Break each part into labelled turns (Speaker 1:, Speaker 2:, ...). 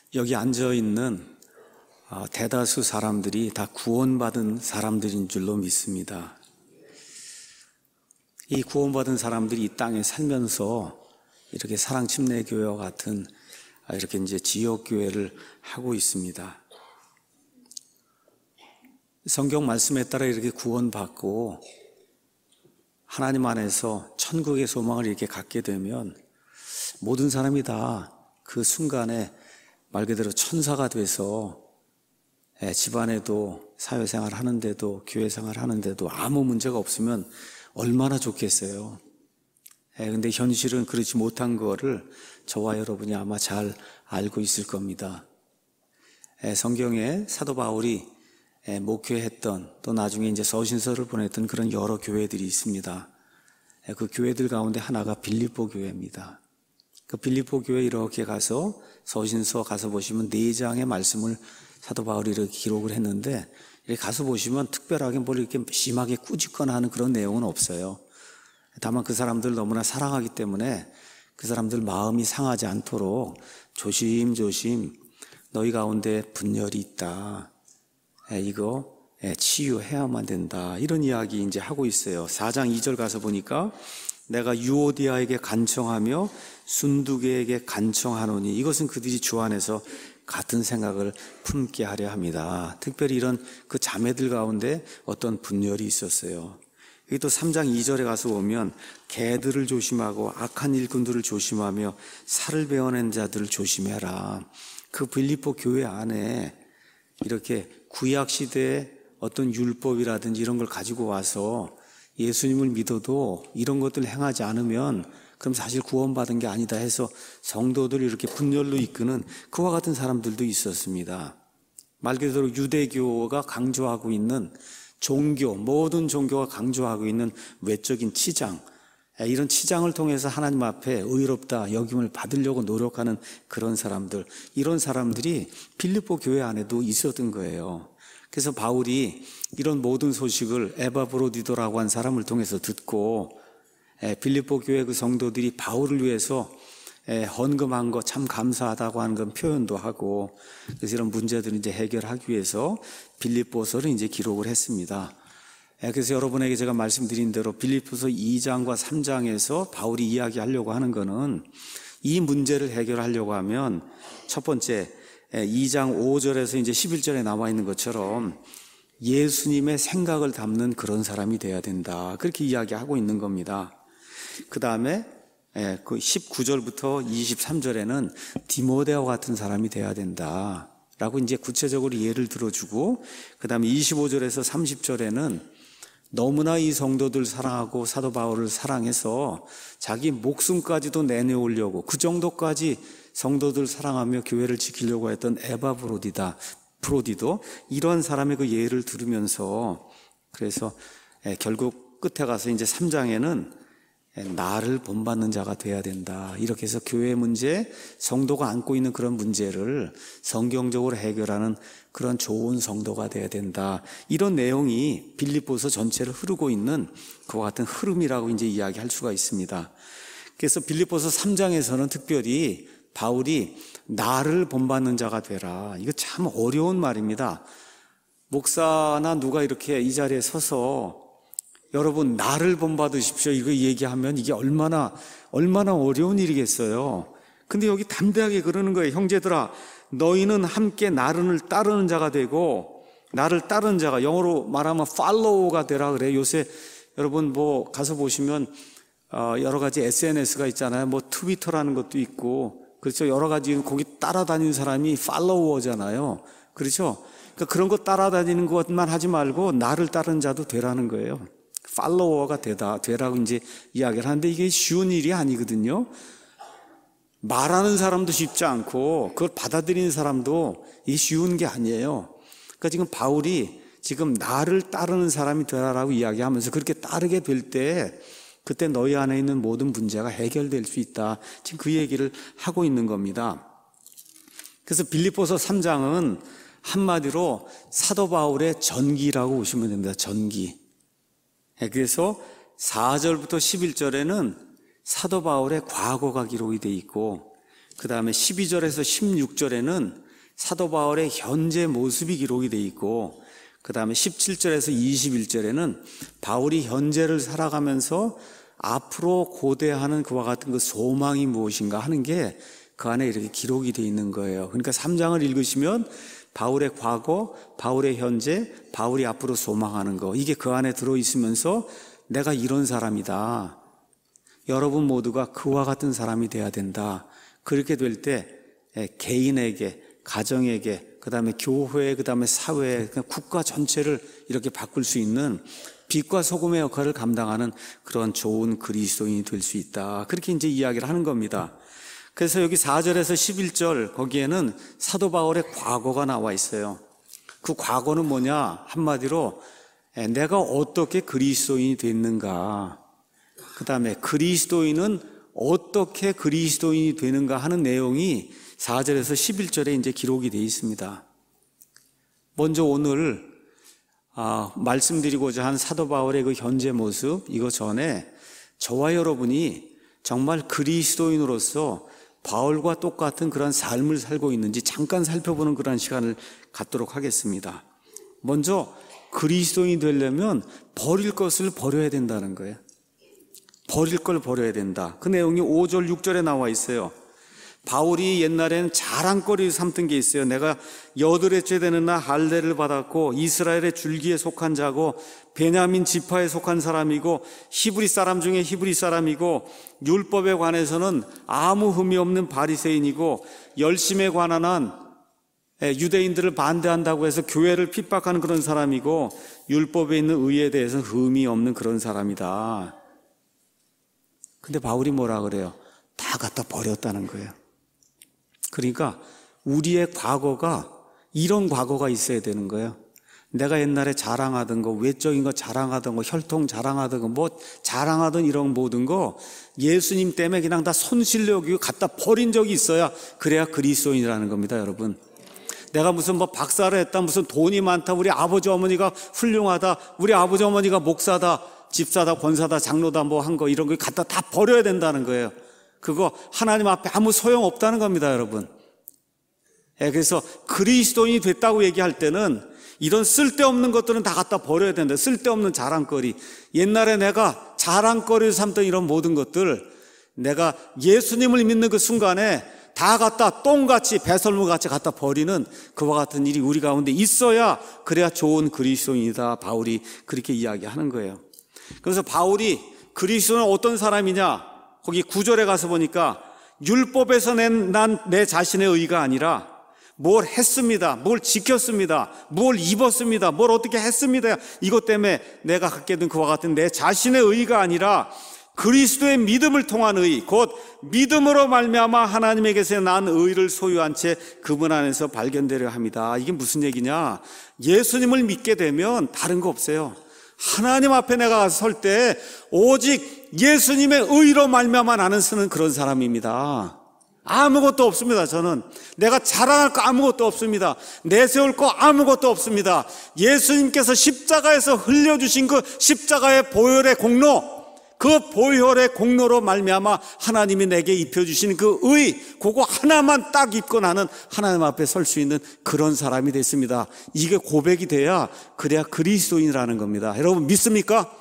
Speaker 1: 여기 앉아 있는 대다수 사람들이 다 구원받은 사람들인 줄로 믿습니다. 이 구원받은 사람들이 이 땅에 살면서 이렇게 사랑침례교회와 같은 이렇게 이제 지역교회를 하고 있습니다. 성경 말씀에 따라 이렇게 구원받고 하나님 안에서 천국의 소망을 이렇게 갖게 되면 모든 사람이 다 그 순간에 말 그대로 천사가 돼서 집안에도 사회생활 하는데도 교회생활 하는데도 아무 문제가 없으면 얼마나 좋겠어요. 근데 현실은 그렇지 못한 거를 저와 여러분이 아마 잘 알고 있을 겁니다. 성경에 사도 바울이 목회했던 또 나중에 이제 서신서를 보냈던 그런 여러 교회들이 있습니다. 그 교회들 가운데 하나가 빌립보 교회입니다. 그 빌립보 교회 이렇게 가서 서신서 가서 보시면 4장의 말씀을 사도 바울이 이렇게 기록을 했는데 이렇게 가서 보시면 특별하게 뭘 이렇게 심하게 꾸짖거나 하는 그런 내용은 없어요. 다만 그 사람들 너무나 사랑하기 때문에 그 사람들 마음이 상하지 않도록 조심조심 너희 가운데 분열이 있다. 이거 치유해야만 된다. 이런 이야기 이제 하고 있어요. 4장 2절 가서 보니까 내가 유오디아에게 간청하며 순두계에게 간청하노니 이것은 그들이 주 안에서 같은 생각을 품게 하려 합니다. 특별히 이런 그 자매들 가운데 어떤 분열이 있었어요. 여기 또 3장 2절에 가서 보면 개들을 조심하고 악한 일꾼들을 조심하며 살을 베어낸 자들을 조심해라. 그 빌립보 교회 안에 이렇게 구약시대의 어떤 율법이라든지 이런 걸 가지고 와서 예수님을 믿어도 이런 것들 행하지 않으면 그럼 사실 구원받은 게 아니다 해서 성도들을 이렇게 분열로 이끄는 그와 같은 사람들도 있었습니다. 말 그대로 유대교가 강조하고 있는 종교, 모든 종교가 강조하고 있는 외적인 치장, 이런 치장을 통해서 하나님 앞에 의롭다 여김을 받으려고 노력하는 그런 사람들, 이런 사람들이 빌립보 교회 안에도 있었던 거예요. 그래서 바울이 이런 모든 소식을 에바브로디도라고 한 사람을 통해서 듣고 빌립보 교회 그 성도들이 바울을 위해서 헌금한 거 참 감사하다고 하는 건 표현도 하고, 그래서 이런 문제들을 이제 해결하기 위해서 빌립보서를 이제 기록을 했습니다. 그래서 여러분에게 제가 말씀드린 대로 빌립보서 2장과 3장에서 바울이 이야기하려고 하는 거는 이 문제를 해결하려고 하면 첫 번째 2장 5절에서 이제 11절에 나와 있는 것처럼 예수님의 생각을 담는 그런 사람이 돼야 된다. 그렇게 이야기하고 있는 겁니다. 그 다음에 그 19절부터 23절에는 디모데와 같은 사람이 돼야 된다. 라고 이제 구체적으로 예를 들어주고, 그 다음에 25절에서 30절에는 너무나 이 성도들 사랑하고 사도 바울을 사랑해서 자기 목숨까지도 내놓으려고 그 정도까지 성도들 사랑하며 교회를 지키려고 했던 프로디도 이런 사람의 그 예를 들으면서, 그래서 결국 끝에 가서 이제 3장에는 나를 본받는 자가 돼야 된다. 이렇게 해서 교회 문제, 성도가 안고 있는 그런 문제를 성경적으로 해결하는 그런 좋은 성도가 돼야 된다. 이런 내용이 빌립보서 전체를 흐르고 있는 그와 같은 흐름이라고 이제 이야기할 수가 있습니다. 그래서 빌립보서 3장에서는 특별히 바울이 나를 본받는 자가 되라. 이거 참 어려운 말입니다. 목사나 누가 이렇게 이 자리에 서서 여러분 나를 본받으십시오 이거 얘기하면 이게 얼마나 어려운 일이겠어요. 근데 여기 담대하게 그러는 거예요. 형제들아, 너희는 함께 나를 따르는 자가 되고, 나를 따르는 자가 영어로 말하면 follow가 되라 그래요. 요새 여러분 뭐 가서 보시면 여러 가지 SNS가 있잖아요. 뭐 트위터라는 것도 있고, 그렇죠. 여러 가지 거기 따라다니는 사람이 팔로워잖아요. 그렇죠. 그러니까 그런 거 따라다니는 것만 하지 말고 나를 따르는 자도 되라는 거예요. 팔로워가 되라고 이제 이야기를 하는데 이게 쉬운 일이 아니거든요. 말하는 사람도 쉽지 않고 그걸 받아들이는 사람도 이게 쉬운 게 아니에요. 그러니까 지금 바울이 지금 나를 따르는 사람이 되라라고 이야기하면서 그렇게 따르게 될 때 그때 너희 안에 있는 모든 문제가 해결될 수 있다. 지금 그 얘기를 하고 있는 겁니다. 그래서 빌립보서 3장은 한마디로 사도 바울의 전기라고 보시면 됩니다. 전기. 그래서 4절부터 11절에는 사도 바울의 과거가 기록이 되어 있고, 그 다음에 12절에서 16절에는 사도 바울의 현재 모습이 기록이 돼 있고, 그 다음에 17절에서 21절에는 바울이 현재를 살아가면서 앞으로 고대하는 그와 같은 그 소망이 무엇인가 하는 게 그 안에 이렇게 기록이 돼 있는 거예요. 그러니까 3장을 읽으시면 바울의 과거, 바울의 현재, 바울이 앞으로 소망하는 거, 이게 그 안에 들어있으면서 내가 이런 사람이다, 여러분 모두가 그와 같은 사람이 돼야 된다. 그렇게 될 때 개인에게, 가정에게, 그 다음에 교회, 그 다음에 사회, 국가 전체를 이렇게 바꿀 수 있는 빛과 소금의 역할을 감당하는 그런 좋은 그리스도인이 될 수 있다. 그렇게 이제 이야기를 하는 겁니다. 그래서 여기 4절에서 11절 거기에는 사도 바울의 과거가 나와 있어요. 그 과거는 뭐냐? 한마디로 내가 어떻게 그리스도인이 됐는가, 그 다음에 그리스도인은 어떻게 그리스도인이 되는가 하는 내용이 4절에서 11절에 이제 기록이 되어 있습니다. 먼저 오늘 말씀드리고자 한 사도 바울의 그 현재 모습, 이거 전에 저와 여러분이 정말 그리스도인으로서 바울과 똑같은 그런 삶을 살고 있는지 잠깐 살펴보는 그런 시간을 갖도록 하겠습니다. 먼저 그리스도인이 되려면 버릴 것을 버려야 된다는 거예요. 버릴 걸 버려야 된다. 그 내용이 5절, 6절에 나와 있어요. 바울이 옛날에는 자랑거리 삼던 게 있어요. 내가 여드레째 되는 날 할례를 받았고 이스라엘의 줄기에 속한 자고 베냐민 지파에 속한 사람이고 히브리 사람 중에 히브리 사람이고 율법에 관해서는 아무 흠이 없는 바리새인이고 열심에 관한 한 유대인들을 반대한다고 해서 교회를 핍박하는 그런 사람이고 율법에 있는 의에 대해서는 흠이 없는 그런 사람이다. 근데 바울이 뭐라 그래요? 다 갖다 버렸다는 거예요. 그러니까 우리의 과거가 이런 과거가 있어야 되는 거예요. 내가 옛날에 자랑하던 거, 외적인 거 자랑하던 거, 혈통 자랑하던 거, 뭐 자랑하던 이런 모든 거 예수님 때문에 그냥 다 손실려 여기고 갖다 버린 적이 있어야 그래야 그리스도인이라는 겁니다, 여러분. 내가 무슨 뭐 박사를 했다, 무슨 돈이 많다, 우리 아버지 어머니가 훌륭하다, 우리 아버지 어머니가 목사다, 집사다, 권사다, 장로다 뭐 한 거 이런 거 갖다 다 버려야 된다는 거예요. 그거 하나님 앞에 아무 소용 없다는 겁니다, 여러분. 그래서 그리스도인이 됐다고 얘기할 때는 이런 쓸데없는 것들은 다 갖다 버려야 된다. 쓸데없는 자랑거리, 옛날에 내가 자랑거리를 삼던 이런 모든 것들, 내가 예수님을 믿는 그 순간에 다 갖다 똥같이 배설물같이 갖다 버리는 그와 같은 일이 우리 가운데 있어야 그래야 좋은 그리스도인이다. 바울이 그렇게 이야기하는 거예요. 그래서 바울이 그리스도는 어떤 사람이냐, 거기 9절에 가서 보니까 율법에서 난 내 자신의 의가 아니라 뭘 했습니다, 뭘 지켰습니다, 뭘 입었습니다, 뭘 어떻게 했습니다, 이것 때문에 내가 갖게 된 그와 같은 내 자신의 의가 아니라 그리스도의 믿음을 통한 의, 곧 믿음으로 말미암아 하나님에게서 난 의를 소유한 채 그분 안에서 발견되려 합니다. 이게 무슨 얘기냐? 예수님을 믿게 되면 다른 거 없어요. 하나님 앞에 내가 설 때 오직 예수님의 의로 말미암아 나는 쓰는 그런 사람입니다. 아무것도 없습니다. 저는 내가 자랑할 거 아무것도 없습니다. 내세울 거 아무것도 없습니다. 예수님께서 십자가에서 흘려주신 그 십자가의 보혈의 공로, 그 보혈의 공로로 말미암아 하나님이 내게 입혀주신 그 의, 그거 하나만 딱 입고 나는 하나님 앞에 설 수 있는 그런 사람이 됐습니다. 이게 고백이 돼야 그래야 그리스도인이라는 겁니다. 여러분 믿습니까?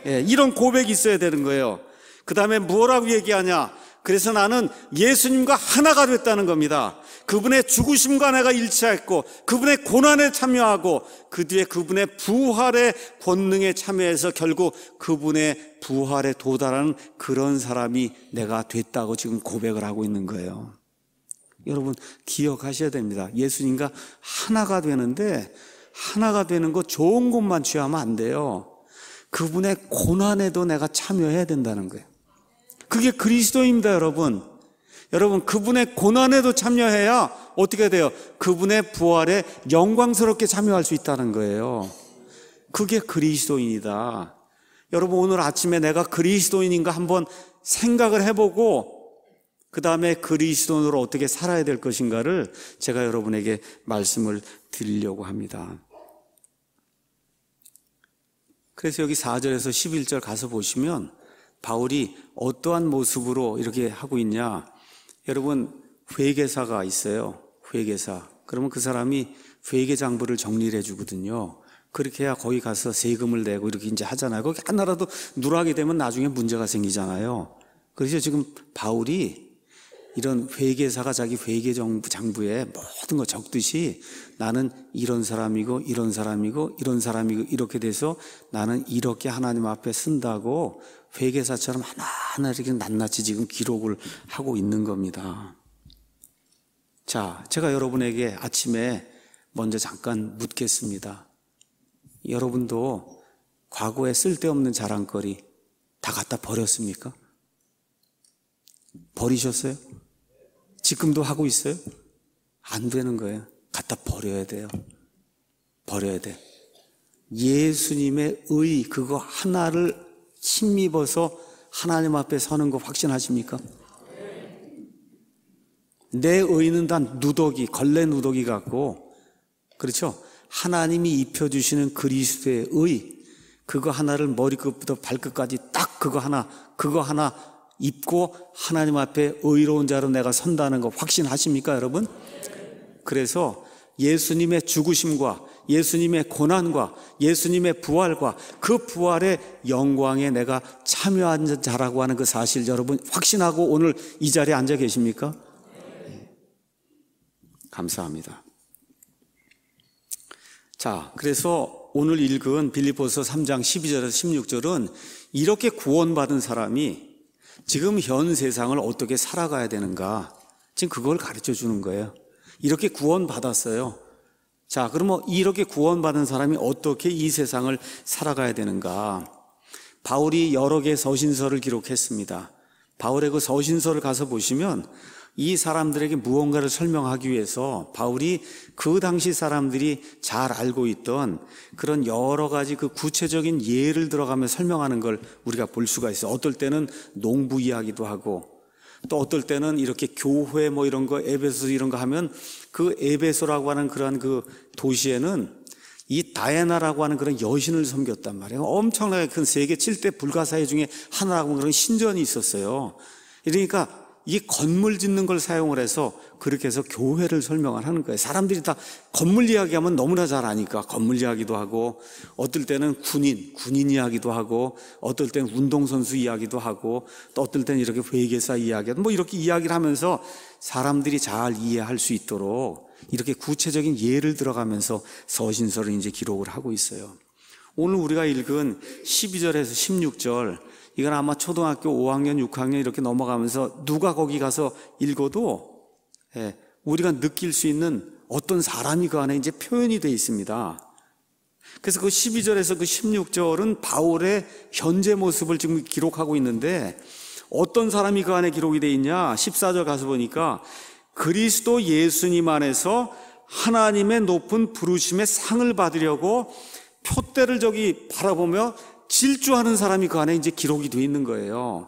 Speaker 1: 이런 고백이 있어야 되는 거예요. 그 다음에 뭐라고 얘기하냐? 그래서 나는 예수님과 하나가 됐다는 겁니다. 그분의 죽으심과 내가 일치했고 그분의 고난에 참여하고 그 뒤에 그분의 부활의 권능에 참여해서 결국 그분의 부활에 도달하는 그런 사람이 내가 됐다고 지금 고백을 하고 있는 거예요. 여러분 기억하셔야 됩니다. 예수님과 하나가 되는데 하나가 되는 거 좋은 것만 취하면 안 돼요. 그분의 고난에도 내가 참여해야 된다는 거예요. 그게 그리스도입니다, 여러분. 여러분 그분의 고난에도 참여해야 어떻게 돼요? 그분의 부활에 영광스럽게 참여할 수 있다는 거예요. 그게 그리스도인이다. 여러분 오늘 아침에 내가 그리스도인인가 한번 생각을 해보고 그 다음에 그리스도인으로 어떻게 살아야 될 것인가를 제가 여러분에게 말씀을 드리려고 합니다. 그래서 여기 4절에서 11절 가서 보시면 바울이 어떠한 모습으로 이렇게 하고 있냐? 여러분 회개사가 있어요. 회계사. 그러면 그 사람이 회계장부를 정리를 해주거든요. 그렇게 해야 거기 가서 세금을 내고 이렇게 이제 하잖아요. 거기 하나라도 누락이 되면 나중에 문제가 생기잖아요. 그래서 지금 바울이 이런 회계사가 자기 회계장부에 모든 거 적듯이 나는 이런 사람이고 이런 사람이고 이런 사람이고 이렇게 돼서 나는 이렇게 하나님 앞에 쓴다고 회계사처럼 하나하나 이렇게 낱낱이 지금 기록을 하고 있는 겁니다. 자, 제가 여러분에게 아침에 먼저 잠깐 묻겠습니다. 여러분도 과거에 쓸데없는 자랑거리 다 갖다 버렸습니까? 버리셨어요? 지금도 하고 있어요? 안 되는 거예요. 갖다 버려야 돼요. 버려야 돼. 예수님의 의 그거 하나를 힘입어서 하나님 앞에 서는 거 확신하십니까? 내 의는 다 누더기, 걸레 누더기 같고, 그렇죠? 하나님이 입혀주시는 그리스도의 의, 그거 하나를 머리끝부터 발끝까지 딱 그거 하나 입고 하나님 앞에 의로운 자로 내가 선다는 거 확신하십니까, 여러분? 그래서 예수님의 죽으심과 예수님의 고난과 예수님의 부활과 그 부활의 영광에 내가 참여한 자라고 하는 그 사실 여러분 확신하고 오늘 이 자리에 앉아 계십니까? 감사합니다. 자, 그래서 오늘 읽은 빌립보서 3장 12절에서 16절은 이렇게 구원받은 사람이 지금 현 세상을 어떻게 살아가야 되는가, 지금 그걸 가르쳐 주는 거예요. 이렇게 구원받았어요. 자, 그러면 이렇게 구원받은 사람이 어떻게 이 세상을 살아가야 되는가? 바울이 여러 개의 서신서를 기록했습니다. 바울의 그 서신서를 가서 보시면 이 사람들에게 무언가를 설명하기 위해서 바울이 그 당시 사람들이 잘 알고 있던 그런 여러 가지 그 구체적인 예를 들어가며 설명하는 걸 우리가 볼 수가 있어요. 어떨 때는 농부 이야기도 하고 또 어떨 때는 이렇게 교회 뭐 이런 거 에베소 이런 거 하면 그 에베소라고 하는 그러한 그 도시에는 이 다이애나라고 하는 그런 여신을 섬겼단 말이에요. 엄청나게 큰 세계 7대 불가사의 중에 하나라고 하는 그런 신전이 있었어요. 그러니까 이 건물 짓는 걸 사용을 해서 그렇게 해서 교회를 설명을 하는 거예요. 사람들이 다 건물 이야기하면 너무나 잘 아니까 건물 이야기도 하고 어떨 때는 군인 이야기도 하고 어떨 때는 운동선수 이야기도 하고 또 어떨 때는 이렇게 회계사 이야기하고 뭐 이렇게 이야기를 하면서 사람들이 잘 이해할 수 있도록 이렇게 구체적인 예를 들어가면서 서신서를 이제 기록을 하고 있어요. 오늘 우리가 읽은 12절에서 16절 이건 아마 초등학교 5학년, 6학년 이렇게 넘어가면서 누가 거기 가서 읽어도 우리가 느낄 수 있는 어떤 사람이 그 안에 이제 표현이 되어 있습니다. 그래서 그 12절에서 그 16절은 바울의 현재 모습을 지금 기록하고 있는데 어떤 사람이 그 안에 기록이 되어 있냐? 14절 가서 보니까 그리스도 예수님 안에서 하나님의 높은 부르심의 상을 받으려고 표대를 저기 바라보며 질주하는 사람이 그 안에 이제 기록이 되어 있는 거예요.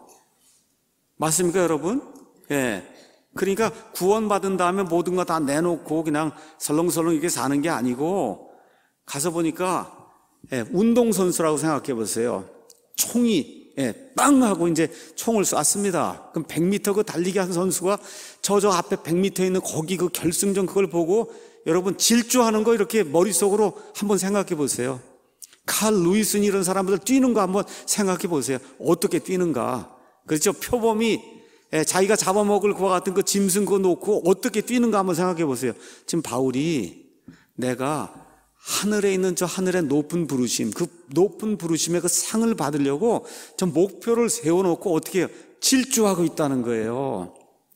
Speaker 1: 맞습니까, 여러분? 예. 그러니까 구원받은 다음에 모든 거 다 내놓고 그냥 설렁설렁 이렇게 사는 게 아니고 가서 보니까 운동선수라고 생각해 보세요. 총이 빵 하고 이제 총을 쐈습니다. 그럼 100m 그 달리기 한 선수가 저 앞에 100m 있는 거기 그 결승전 그걸 보고 여러분 질주하는 거 이렇게 머릿속으로 한번 생각해 보세요. 칼 루이슨 이런 사람들 뛰는 거 한번 생각해 보세요. 어떻게 뛰는가? 그렇죠? 표범이 자기가 잡아먹을 것과 같은 그 짐승 그거 놓고 어떻게 뛰는가 한번 생각해 보세요. 지금 바울이 내가 하늘에 있는 저 하늘의 높은 부르심, 그 높은 부르심의 그 상을 받으려고 저 목표를 세워놓고 어떻게 해요? 질주하고 있다는 거예요.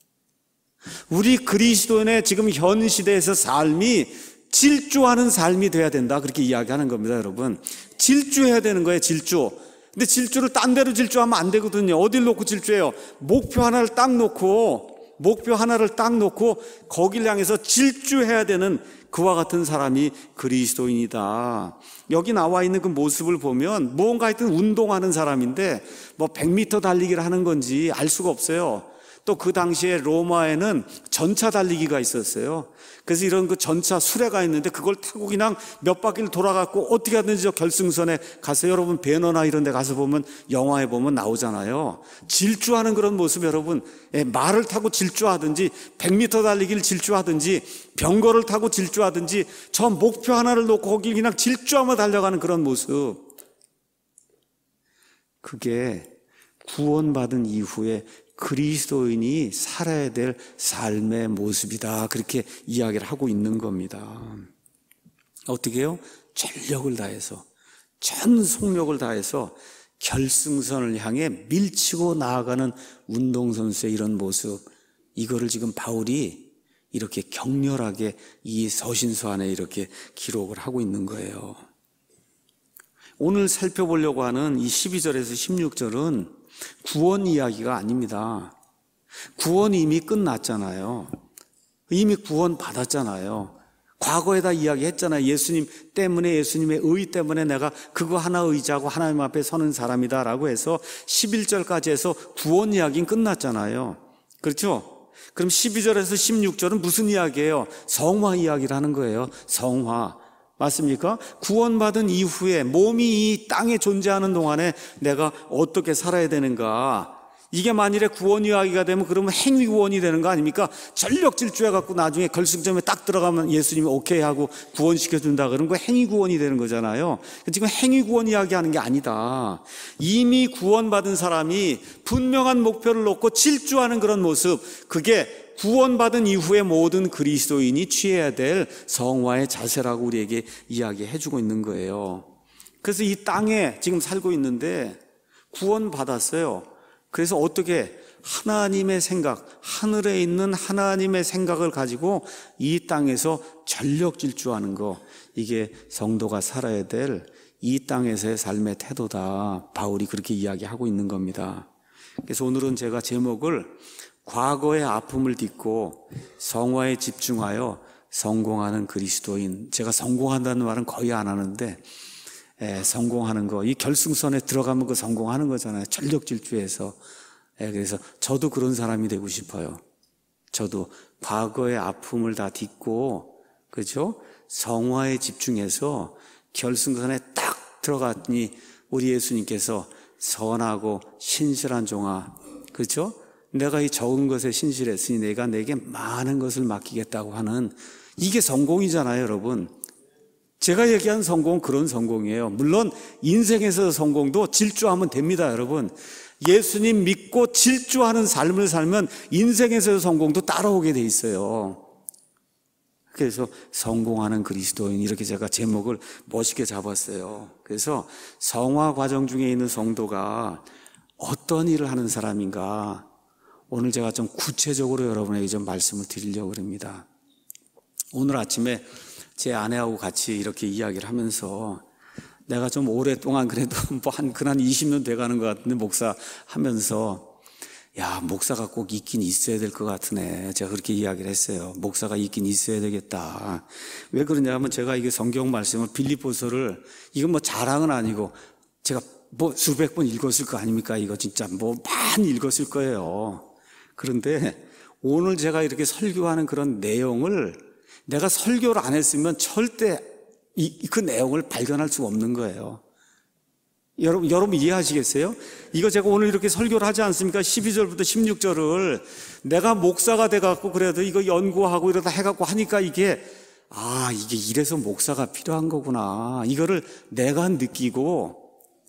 Speaker 1: 우리 그리스도인의 지금 현 시대에서 삶이 질주하는 삶이 돼야 된다. 그렇게 이야기하는 겁니다, 여러분. 질주해야 되는 거예요, 질주. 근데 질주를 딴 데로 질주하면 안 되거든요. 어딜 놓고 질주해요? 목표 하나를 딱 놓고 거길 향해서 질주해야 되는 그와 같은 사람이 그리스도인이다. 여기 나와 있는 그 모습을 보면 뭔가 하여튼 운동하는 사람인데 뭐 100m 달리기를 하는 건지 알 수가 없어요. 또 그 당시에 로마에는 전차 달리기가 있었어요. 그래서 이런 그 전차 수레가 있는데 그걸 타고 그냥 몇 바퀴를 돌아갖고 어떻게 하든지 저 결승선에 가서, 여러분 배너나 이런 데 가서 보면, 영화에 보면 나오잖아요. 질주하는 그런 모습, 여러분. 말을 타고 질주하든지 100m 달리기를 질주하든지 병거를 타고 질주하든지 저 목표 하나를 놓고 거기 그냥 질주하며 달려가는 그런 모습. 그게 구원받은 이후에 그리스도인이 살아야 될 삶의 모습이다, 그렇게 이야기를 하고 있는 겁니다. 어떻게 해요? 전력을 다해서, 전 속력을 다해서 결승선을 향해 밀치고 나아가는 운동선수의 이런 모습, 이거를 지금 바울이 이렇게 격렬하게 이 서신서 안에 이렇게 기록을 하고 있는 거예요. 오늘 살펴보려고 하는 이 12절에서 16절은 구원 이야기가 아닙니다. 구원이 이미 끝났잖아요. 이미 구원 받았잖아요. 과거에다 이야기했잖아요. 예수님 때문에, 예수님의 의 때문에 내가 그거 하나 의지하고 하나님 앞에 서는 사람이다 라고 해서 11절까지 해서 구원 이야기는 끝났잖아요. 그렇죠? 그럼 12절에서 16절은 무슨 이야기예요? 성화 이야기를 하는 거예요. 성화. 맞습니까? 구원받은 이후에 몸이 이 땅에 존재하는 동안에 내가 어떻게 살아야 되는가? 이게 만일에 구원 이야기가 되면 그러면 행위 구원이 되는 거 아닙니까? 전력 질주해갖고 나중에 결승점에 딱 들어가면 예수님이 오케이 하고 구원시켜준다 그런 거 행위 구원이 되는 거잖아요. 지금 행위 구원 이야기하는 게 아니다. 이미 구원받은 사람이 분명한 목표를 놓고 질주하는 그런 모습, 그게 구원받은 이후에 모든 그리스도인이 취해야 될 성화의 자세라고 우리에게 이야기해주고 있는 거예요. 그래서 이 땅에 지금 살고 있는데 구원받았어요. 그래서 어떻게 하나님의 생각, 하늘에 있는 하나님의 생각을 가지고 이 땅에서 전력 질주하는 거, 이게 성도가 살아야 될 이 땅에서의 삶의 태도다, 바울이 그렇게 이야기하고 있는 겁니다. 그래서 오늘은 제가 제목을 과거의 아픔을 딛고 성화에 집중하여 성공하는 그리스도인, 제가 성공한다는 말은 거의 안 하는데 성공하는 거, 이 결승선에 들어가면 그 성공하는 거잖아요. 전력 질주해서. 그래서 저도 그런 사람이 되고 싶어요. 저도 과거의 아픔을 다 딛고, 그렇죠? 성화에 집중해서 결승선에 딱 들어갔더니 우리 예수님께서 선하고 신실한 종아, 그렇죠? 내가 이 적은 것에 신실했으니 내가 내게 많은 것을 맡기겠다고 하는, 이게 성공이잖아요, 여러분. 제가 얘기한 성공은 그런 성공이에요. 물론 인생에서 성공도 질주하면 됩니다, 여러분. 예수님 믿고 질주하는 삶을 살면 인생에서 성공도 따라오게 돼 있어요. 그래서 성공하는 그리스도인, 이렇게 제가 제목을 멋있게 잡았어요. 그래서 성화 과정 중에 있는 성도가 어떤 일을 하는 사람인가, 오늘 제가 좀 구체적으로 여러분에게 좀 말씀을 드리려고 합니다. 오늘 아침에 제 아내하고 같이 이렇게 이야기를 하면서, 내가 좀 오랫동안 그래도 한 20년 돼가는 것 같은데 목사 하면서, 야, 목사가 꼭 있긴 있어야 될 것 같으네, 제가 그렇게 이야기를 했어요. 목사가 있긴 있어야 되겠다. 왜 그러냐 하면, 제가 이게 성경 말씀을, 빌립보서를, 이건 뭐 자랑은 아니고 제가 뭐 수백 번 읽었을 거 아닙니까? 이거 진짜 뭐 많이 읽었을 거예요. 그런데 오늘 제가 이렇게 설교하는 그런 내용을 내가 설교를 안 했으면 절대 그 내용을 발견할 수가 없는 거예요. 여러분 이해하시겠어요? 이거 제가 오늘 이렇게 설교를 하지 않습니까? 12절부터 16절을 내가 목사가 돼갖고 그래도 이거 연구하고 이러다 해갖고 하니까 이게 이래서 목사가 필요한 거구나, 이거를 내가 느끼고,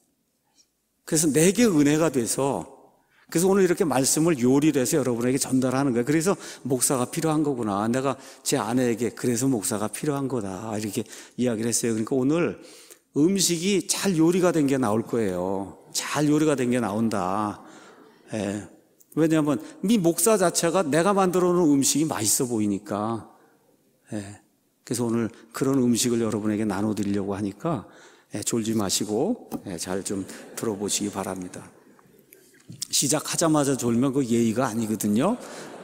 Speaker 1: 그래서 내게 은혜가 돼서, 그래서 오늘 이렇게 말씀을 요리를 해서 여러분에게 전달하는 거예요. 그래서 목사가 필요한 거구나, 내가 제 아내에게 그래서 목사가 필요한 거다, 이렇게 이야기를 했어요. 그러니까 오늘 음식이 잘 요리가 된 게 나올 거예요. 잘 요리가 된 게 나온다. 왜냐하면 이 목사 자체가 내가 만들어 놓은 음식이 맛있어 보이니까. 그래서 오늘 그런 음식을 여러분에게 나눠드리려고 하니까 졸지 마시고 잘 좀 들어보시기 바랍니다. 시작하자마자 졸면 그 예의가 아니거든요.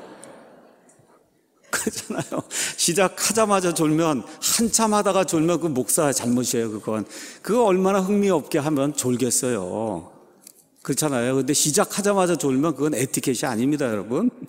Speaker 1: 그렇잖아요. 시작하자마자 졸면, 한참 하다가 졸면 그 목사 잘못이에요. 그거 얼마나 흥미없게 하면 졸겠어요. 그렇잖아요. 근데 시작하자마자 졸면 그건 에티켓이 아닙니다, 여러분.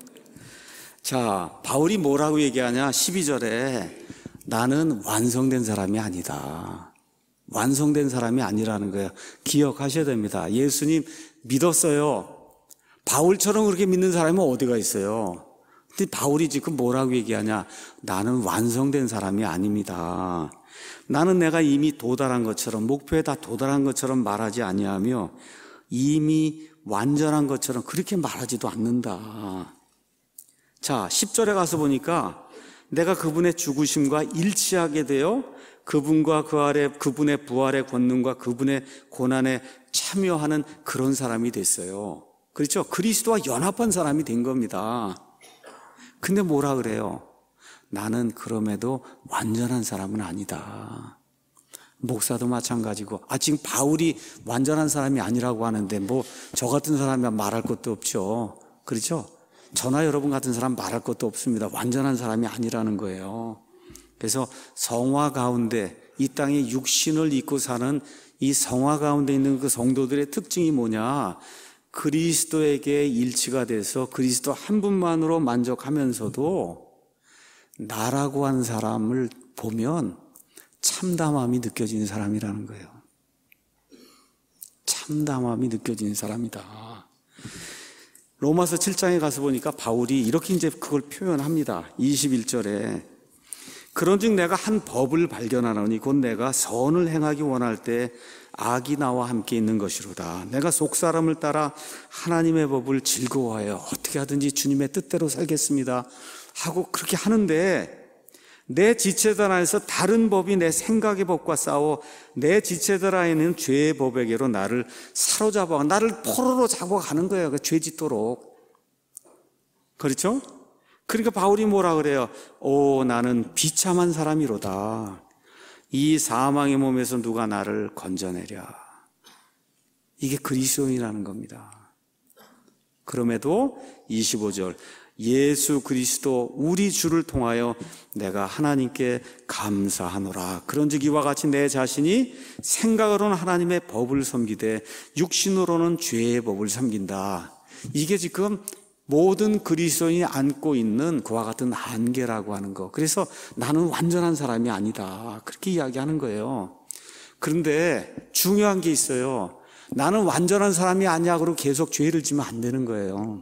Speaker 1: 자, 바울이 뭐라고 얘기하냐? 12절에 나는 완성된 사람이 아니다. 완성된 사람이 아니라는 거예요. 기억하셔야 됩니다. 예수님 믿었어요. 바울처럼 그렇게 믿는 사람은 어디가 있어요? 근데 바울이 지금 뭐라고 얘기하냐? 나는 완성된 사람이 아닙니다. 나는 내가 이미 도달한 것처럼, 목표에 다 도달한 것처럼 말하지 아니하며 이미 완전한 것처럼 그렇게 말하지도 않는다. 자, 10절에 가서 보니까 내가 그분의 죽으심과 일치하게 되어 그분과 그 아래 그분의 부활의 권능과 그분의 고난에 참여하는 그런 사람이 됐어요. 그렇죠? 그리스도와 연합한 사람이 된 겁니다. 근데 뭐라 그래요? 나는 그럼에도 완전한 사람은 아니다. 목사도 마찬가지고, 지금 바울이 완전한 사람이 아니라고 하는데 뭐 저 같은 사람이 말할 것도 없죠. 그렇죠? 저나 여러분 같은 사람 말할 것도 없습니다. 완전한 사람이 아니라는 거예요. 그래서 성화 가운데 이 땅에 육신을 입고 사는 이 성화 가운데 있는 그 성도들의 특징이 뭐냐? 그리스도에게 일치가 돼서 그리스도 한 분만으로 만족하면서도 나라고 하는 사람을 보면 참담함이 느껴지는 사람이라는 거예요. 참담함이 느껴지는 사람이다. 로마서 7장에 가서 보니까 바울이 이렇게 이제 그걸 표현합니다. 21절에 그런즉 내가 한 법을 발견하노니 곧 내가 선을 행하기 원할 때 악이 나와 함께 있는 것이로다. 내가 속사람을 따라 하나님의 법을 즐거워하여 어떻게 하든지 주님의 뜻대로 살겠습니다 하고 그렇게 하는데 내 지체들 안에서 다른 법이 내 생각의 법과 싸워 내 지체들 안에는 죄의 법에게로 나를 사로잡아 나를 포로로 잡아가는 거예요. 죄 짓도록. 그렇죠? 그러니까 바울이 뭐라 그래요? 나는 비참한 사람이로다. 이 사망의 몸에서 누가 나를 건져내랴. 이게 그리스도인이라는 겁니다. 그럼에도 25절 예수 그리스도 우리 주를 통하여 내가 하나님께 감사하노라. 그런즉 이와 같이 내 자신이 생각으로는 하나님의 법을 섬기되 육신으로는 죄의 법을 섬긴다. 이게 지금 모든 그리스도인이 안고 있는 그와 같은 한계라고 하는 거. 그래서 나는 완전한 사람이 아니다. 그렇게 이야기하는 거예요. 그런데 중요한 게 있어요. 나는 완전한 사람이 아니야. 그러고 계속 죄를 지면 안 되는 거예요.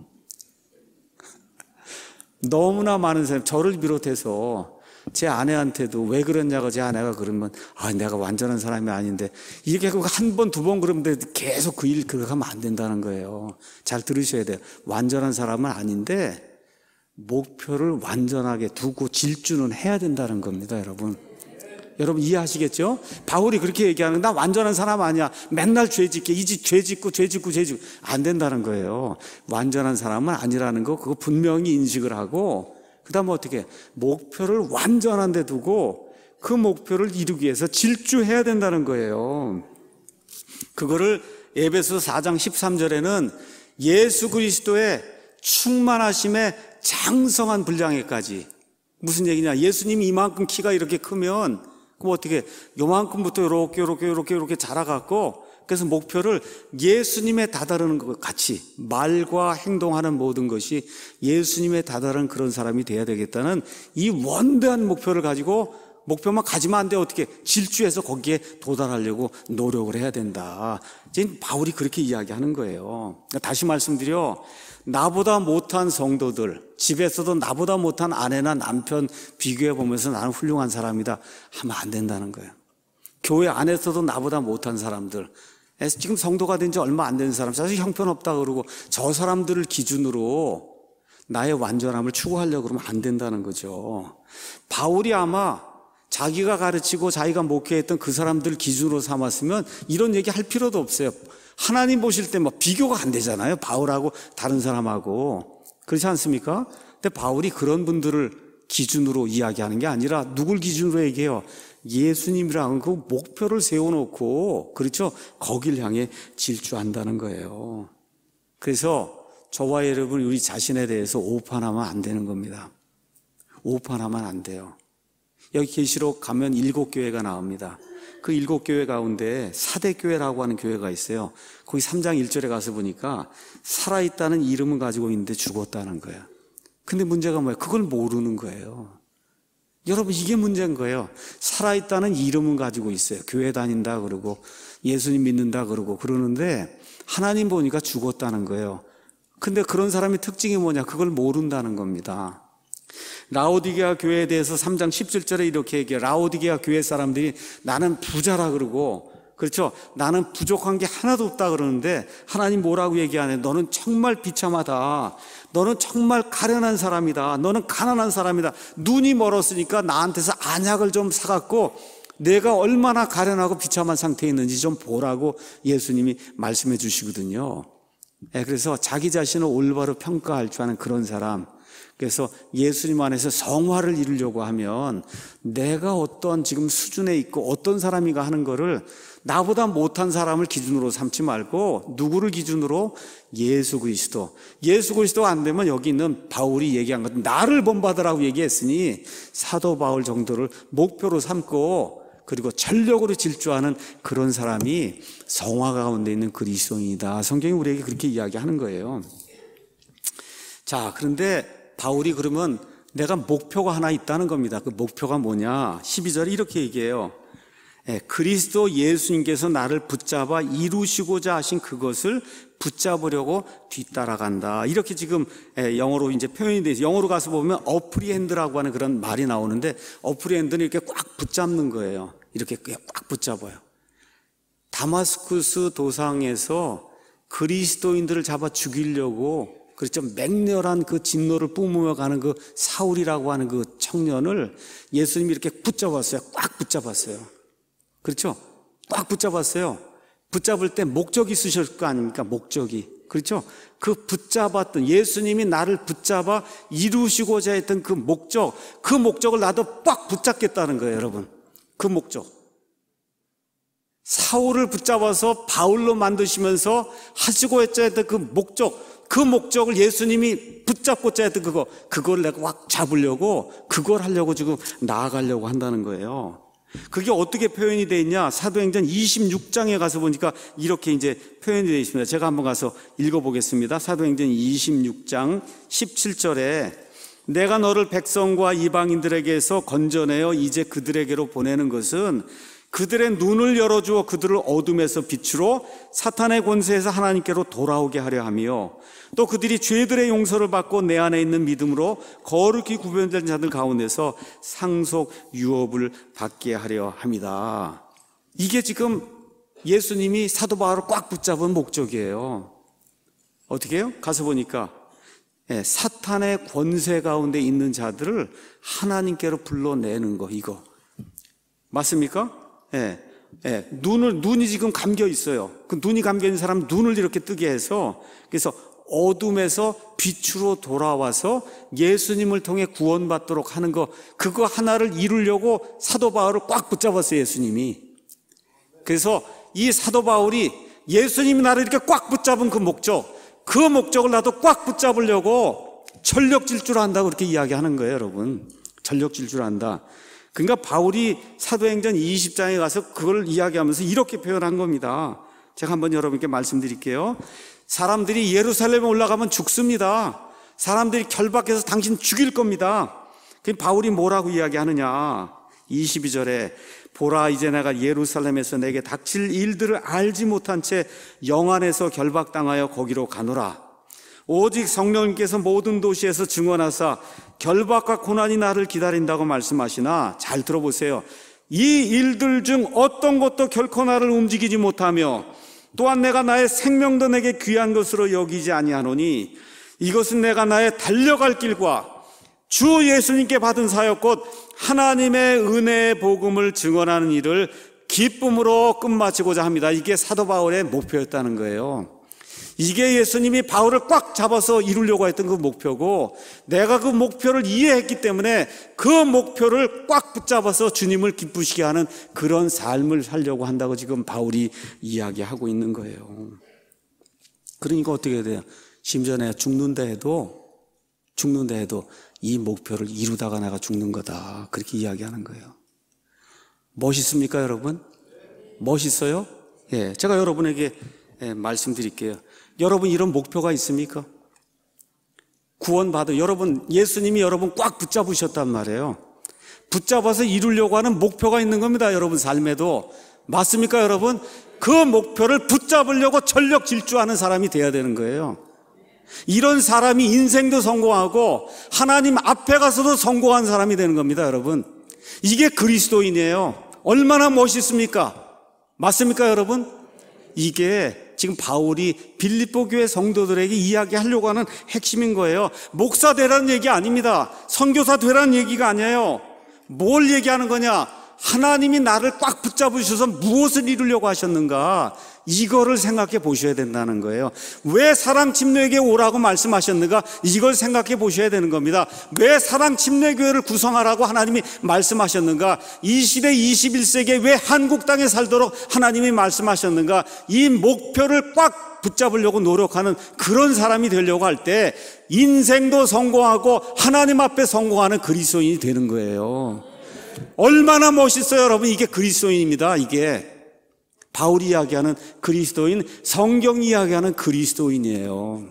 Speaker 1: 너무나 많은 사람, 저를 비롯해서 제 아내한테도 왜 그랬냐고 제 아내가 그러면 내가 완전한 사람이 아닌데 이렇게 한 번, 두 번 그러면 계속 그 일 그렇게 하면 안 된다는 거예요. 잘 들으셔야 돼요. 완전한 사람은 아닌데 목표를 완전하게 두고 질주는 해야 된다는 겁니다, 여러분. 여러분 이해하시겠죠? 바울이 그렇게 얘기하는 나 완전한 사람 아니야. 맨날 죄 짓게 이 집 죄 짓고 안 된다는 거예요. 완전한 사람은 아니라는 거 그거 분명히 인식을 하고 그다음에 어떻게 목표를 완전한 데 두고 그 목표를 이루기 위해서 질주해야 된다는 거예요. 그거를 에베소 4장 13절에는 예수 그리스도의 충만하심의 장성한 분량에까지. 무슨 얘기냐? 예수님이 이만큼 키가 이렇게 크면 그럼 어떻게 요만큼부터 이렇게 자라갖고 그래서 목표를 예수님에 다다르는 것 같이 말과 행동하는 모든 것이 예수님에 다다른 그런 사람이 돼야 되겠다는 이 원대한 목표를 가지고 목표만 가지면 안 돼. 어떻게 질주해서 거기에 도달하려고 노력을 해야 된다. 지금 바울이 그렇게 이야기하는 거예요. 다시 말씀드려 나보다 못한 성도들, 집에서도 나보다 못한 아내나 남편 비교해 보면서 나는 훌륭한 사람이다 하면 안 된다는 거예요. 교회 안에서도 나보다 못한 사람들, 지금 성도가 된 지 얼마 안 된 사람, 사실 형편없다 그러고 저 사람들을 기준으로 나의 완전함을 추구하려고 그러면 안 된다는 거죠. 바울이 아마 자기가 가르치고 자기가 목회했던 그 사람들 기준으로 삼았으면 이런 얘기 할 필요도 없어요. 하나님 보실 때 비교가 안 되잖아요. 바울하고 다른 사람하고. 그렇지 않습니까? 근데 바울이 그런 분들을 기준으로 이야기하는 게 아니라 누굴 기준으로 얘기해요? 예수님이라는 그 목표를 세워놓고, 그렇죠? 거길 향해 질주한다는 거예요. 그래서 저와 여러분 우리 자신에 대해서 오판하면 안 되는 겁니다. 오판하면 안 돼요. 여기 계시록 가면 7교회가 나옵니다. 그 7교회 가운데 사대교회라고 하는 교회가 있어요. 거기 3장 1절에 가서 보니까 살아있다는 이름은 가지고 있는데 죽었다는 거예요. 근데 문제가 뭐예요? 그걸 모르는 거예요. 여러분, 이게 문제인 거예요. 살아있다는 이름은 가지고 있어요. 교회 다닌다 그러고 예수님 믿는다 그러고 그러는데 하나님 보니까 죽었다는 거예요. 근데 그런 사람의 특징이 뭐냐? 그걸 모른다는 겁니다. 라오디게아 교회에 대해서 3장 17절에 이렇게 얘기해요. 라오디게아 교회 사람들이 나는 부자라 그러고, 그렇죠? 나는 부족한 게 하나도 없다 그러는데 하나님 뭐라고 얘기하네? 너는 정말 비참하다. 너는 정말 가련한 사람이다. 너는 가난한 사람이다. 눈이 멀었으니까 나한테서 안약을 좀 사갖고 내가 얼마나 가련하고 비참한 상태에 있는지 좀 보라고 예수님이 말씀해 주시거든요. 그래서 자기 자신을 올바로 평가할 줄 아는 그런 사람, 그래서 예수님 안에서 성화를 이루려고 하면 내가 어떤 지금 수준에 있고 어떤 사람인가 하는 거를 나보다 못한 사람을 기준으로 삼지 말고 누구를 기준으로? 예수 그리스도. 예수 그리스도가 안 되면 여기 있는 바울이 얘기한 것, 나를 본받으라고 얘기했으니 사도 바울 정도를 목표로 삼고 그리고 전력으로 질주하는 그런 사람이 성화 가운데 있는 그리스도인이다. 성경이 우리에게 그렇게 이야기하는 거예요. 자, 그런데 바울이 그러면 내가 목표가 하나 있다는 겁니다. 그 목표가 뭐냐? 12절에 이렇게 얘기해요. 그리스도 예수님께서 나를 붙잡아 이루시고자 하신 그것을 붙잡으려고 뒤따라간다. 이렇게 지금 영어로 이제 표현이 돼서 영어로 가서 보면 어프리핸드라고 하는 그런 말이 나오는데 어프리핸드는 이렇게 꽉 붙잡는 거예요. 이렇게 꽉 붙잡아요. 다마스쿠스 도상에서 그리스도인들을 잡아 죽이려고 그렇죠. 맹렬한 그 진노를 뿜으며 가는 그 사울이라고 하는 그 청년을 예수님이 이렇게 붙잡았어요. 꽉 붙잡았어요. 그렇죠? 꽉 붙잡았어요. 붙잡을 때 목적이 있으실 거 아닙니까? 목적이. 그렇죠? 그 붙잡았던 예수님이 나를 붙잡아 이루시고자 했던 그 목적을 나도 꽉 붙잡겠다는 거예요, 여러분. 그 목적. 사울을 붙잡아서 바울로 만드시면서 하시고 했던 그 목적을 예수님이 붙잡고자 했던 그걸 내가 확 잡으려고, 그걸 하려고 지금 나아가려고 한다는 거예요. 그게 어떻게 표현이 되어 있냐? 사도행전 26장에 가서 보니까 이렇게 이제 표현이 되어 있습니다. 제가 한번 가서 읽어보겠습니다. 사도행전 26장 17절에 내가 너를 백성과 이방인들에게서 건져내어 이제 그들에게로 보내는 것은 그들의 눈을 열어주어 그들을 어둠에서 빛으로 사탄의 권세에서 하나님께로 돌아오게 하려 하며 또 그들이 죄들의 용서를 받고 내 안에 있는 믿음으로 거룩히 구별된 자들 가운데서 상속 유업을 받게 하려 합니다. 이게 지금 예수님이 사도 바울을 꽉 붙잡은 목적이에요. 어떻게 해요? 가서 보니까 사탄의 권세 가운데 있는 자들을 하나님께로 불러내는 거, 이거 맞습니까? 눈이 지금 감겨 있어요. 그 눈이 감겨 있는 사람 눈을 이렇게 뜨게 해서 그래서 어둠에서 빛으로 돌아와서 예수님을 통해 구원받도록 하는 거, 그거 하나를 이루려고 사도 바울을 꽉 붙잡았어요, 예수님이. 그래서 이 사도 바울이 예수님이 나를 이렇게 꽉 붙잡은 그 목적을 나도 꽉 붙잡으려고 전력 질주를 한다고 그렇게 이야기하는 거예요, 여러분. 전력 질주를 한다. 그러니까 바울이 사도행전 20장에 가서 그걸 이야기하면서 이렇게 표현한 겁니다. 제가 한번 여러분께 말씀드릴게요. 사람들이 예루살렘에 올라가면 죽습니다. 사람들이 결박해서 당신 죽일 겁니다. 그럼 바울이 뭐라고 이야기하느냐? 22절에 보라, 이제 내가 예루살렘에서 내게 닥칠 일들을 알지 못한 채 영안에서 결박당하여 거기로 가노라. 오직 성령님께서 모든 도시에서 증언하사 결박과 고난이 나를 기다린다고 말씀하시나, 잘 들어보세요. 이 일들 중 어떤 것도 결코 나를 움직이지 못하며 또한 내가 나의 생명도 내게 귀한 것으로 여기지 아니하노니 이것은 내가 나의 달려갈 길과 주 예수님께 받은 사역 곧 하나님의 은혜의 복음을 증언하는 일을 기쁨으로 끝마치고자 합니다. 이게 사도 바울의 목표였다는 거예요. 이게 예수님이 바울을 꽉 잡아서 이루려고 했던 그 목표고, 내가 그 목표를 이해했기 때문에 그 목표를 꽉 붙잡아서 주님을 기쁘시게 하는 그런 삶을 살려고 한다고 지금 바울이 이야기하고 있는 거예요. 그러니까 어떻게 돼요? 심지어 내가 죽는다 해도 이 목표를 이루다가 내가 죽는 거다, 그렇게 이야기하는 거예요. 멋있습니까, 여러분? 멋있어요? 제가 여러분에게 말씀드릴게요. 여러분, 이런 목표가 있습니까? 구원받아, 여러분, 예수님이 여러분 꽉 붙잡으셨단 말이에요. 붙잡아서 이루려고 하는 목표가 있는 겁니다. 여러분 삶에도. 맞습니까, 여러분? 그 목표를 붙잡으려고 전력 질주하는 사람이 돼야 되는 거예요. 이런 사람이 인생도 성공하고 하나님 앞에 가서도 성공한 사람이 되는 겁니다, 여러분. 이게 그리스도인이에요. 얼마나 멋있습니까? 맞습니까, 여러분? 이게 지금 바울이 빌립보 교회 성도들에게 이야기하려고 하는 핵심인 거예요. 목사 되라는 얘기 아닙니다. 선교사 되라는 얘기가 아니에요. 뭘 얘기하는 거냐? 하나님이 나를 꽉 붙잡으셔서 무엇을 이루려고 하셨는가? 이거를 생각해 보셔야 된다는 거예요. 왜 사랑 침례교회 오라고 말씀하셨는가? 이걸 생각해 보셔야 되는 겁니다. 왜 사랑 침례교회를 구성하라고 하나님이 말씀하셨는가? 이 시대 21세기에 왜 한국 땅에 살도록 하나님이 말씀하셨는가? 이 목표를 꽉 붙잡으려고 노력하는 그런 사람이 되려고 할 때 인생도 성공하고 하나님 앞에 성공하는 그리스도인이 되는 거예요. 얼마나 멋있어요, 여러분. 이게 그리스도인입니다. 이게 바울이 이야기하는 그리스도인, 성경이 이야기하는 그리스도인이에요.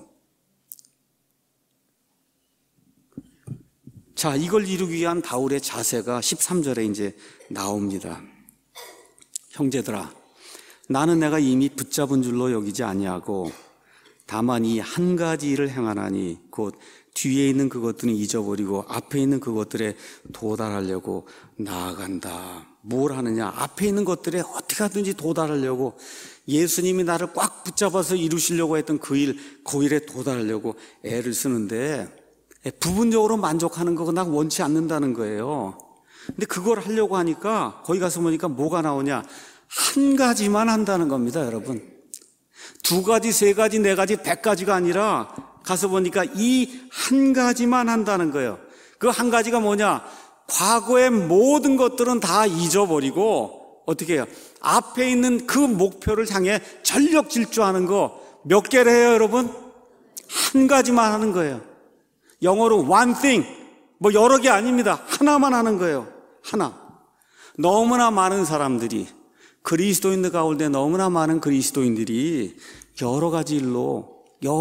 Speaker 1: 자, 이걸 이루기 위한 바울의 자세가 13절에 이제 나옵니다. 형제들아, 나는 내가 이미 붙잡은 줄로 여기지 아니하고 다만 이 한 가지 일을 행하나니 곧 뒤에 있는 그것들은 잊어버리고 앞에 있는 그것들에 도달하려고 나아간다. 뭘 하느냐? 앞에 있는 것들에 어떻게 하든지 도달하려고, 예수님이 나를 꽉 붙잡아서 이루시려고 했던 그 일에 도달하려고 애를 쓰는데 부분적으로 만족하는 거 나 원치 않는다는 거예요. 근데 그걸 하려고 하니까 거기 가서 보니까 뭐가 나오냐? 한 가지만 한다는 겁니다, 여러분. 두 가지, 세 가지, 네 가지, 100가지가 아니라 가서 보니까 이 한 가지만 한다는 거예요. 그 한 가지가 뭐냐? 과거의 모든 것들은 다 잊어버리고 어떻게 해요? 앞에 있는 그 목표를 향해 전력 질주하는 거 몇 개를 해요, 여러분? 한 가지만 하는 거예요. 영어로 one thing, 뭐 여러 개 아닙니다. 하나만 하는 거예요. 하나. 너무나 많은 사람들이, 그리스도인들 가운데 너무나 많은 그리스도인들이 여러 가지 일로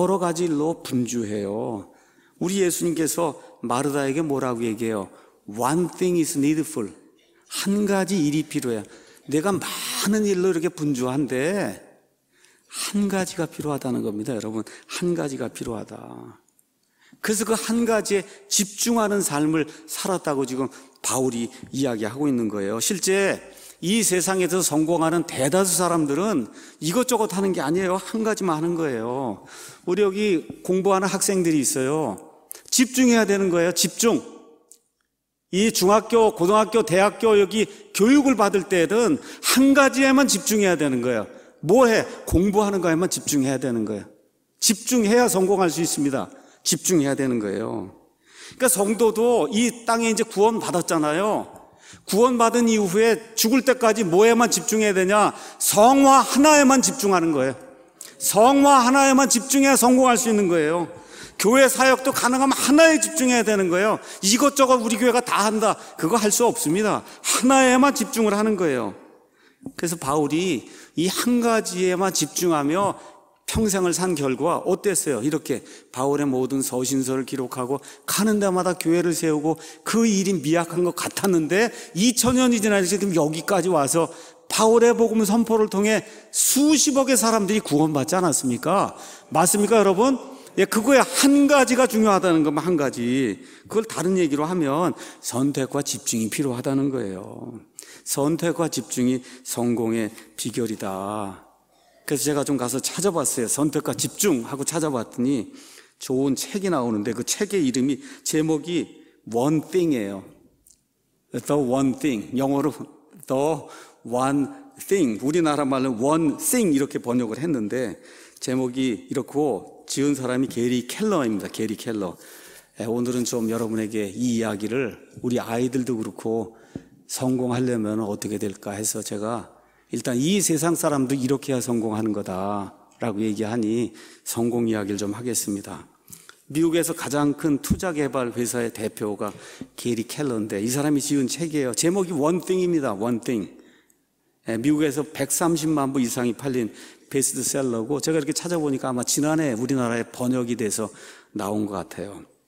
Speaker 1: 분주해요. 우리 예수님께서 마르다에게 뭐라고 얘기해요? One thing is needful. 한 가지 일이 필요해. 내가 많은 일로 이렇게 분주한데 한 가지가 필요하다는 겁니다, 여러분. 한 가지가 필요하다. 그래서 그 한 가지에 집중하는 삶을 살았다고 지금 바울이 이야기하고 있는 거예요. 실제 이 세상에서 성공하는 대다수 사람들은 이것저것 하는 게 아니에요. 한 가지만 하는 거예요. 우리 여기 공부하는 학생들이 있어요. 집중해야 되는 거예요. 집중. 이 중학교, 고등학교, 대학교 여기 교육을 받을 때는 한 가지에만 집중해야 되는 거예요. 뭐 해? 공부하는 거에만 집중해야 되는 거예요. 집중해야 성공할 수 있습니다. 집중해야 되는 거예요. 그러니까 성도도 이 땅에 이제 구원 받았잖아요. 구원받은 이후에 죽을 때까지 뭐에만 집중해야 되냐? 성화 하나에만 집중하는 거예요. 성화 하나에만 집중해야 성공할 수 있는 거예요. 교회 사역도 가능하면 하나에 집중해야 되는 거예요. 이것저것 우리 교회가 다 한다, 그거 할 수 없습니다. 하나에만 집중을 하는 거예요. 그래서 바울이 이 한 가지에만 집중하며 평생을 산 결과 어땠어요? 이렇게 바울의 모든 서신서를 기록하고 가는 데마다 교회를 세우고 그 일이 미약한 것 같았는데 2000년이 지나서 지금 여기까지 와서 바울의 복음 선포를 통해 수십억의 사람들이 구원받지 않았습니까? 맞습니까, 여러분? 예, 그거에 한 가지가 중요하다는 것만 한 가지. 그걸 다른 얘기로 하면 선택과 집중이 필요하다는 거예요. 선택과 집중이 성공의 비결이다. 그래서 제가 좀 가서 찾아봤어요. 선택과 집중하고 찾아봤더니 좋은 책이 나오는데 그 책의 이름이, 제목이 One Thing이에요. The One Thing. 영어로 The One Thing. 우리나라 말로 One Thing 이렇게 번역을 했는데 제목이 이렇고 지은 사람이 게리 켈러입니다. 게리 켈러. 오늘은 좀 여러분에게 이 이야기를, 우리 아이들도 그렇고 성공하려면 어떻게 될까 해서 제가 일단 이 세상 사람도 이렇게 해야 성공하는 거다라고 얘기하니 성공 이야기를 좀 하겠습니다. 미국에서 가장 큰 투자 개발 회사의 대표가 게리 켈러인데 이 사람이 지은 책이에요. 제목이 One Thing입니다. One Thing. 미국에서 130만 부 이상이 팔린 베스트셀러고, 제가 이렇게 찾아보니까 아마 지난해 우리나라에 번역이 돼서 나온 것 같아요.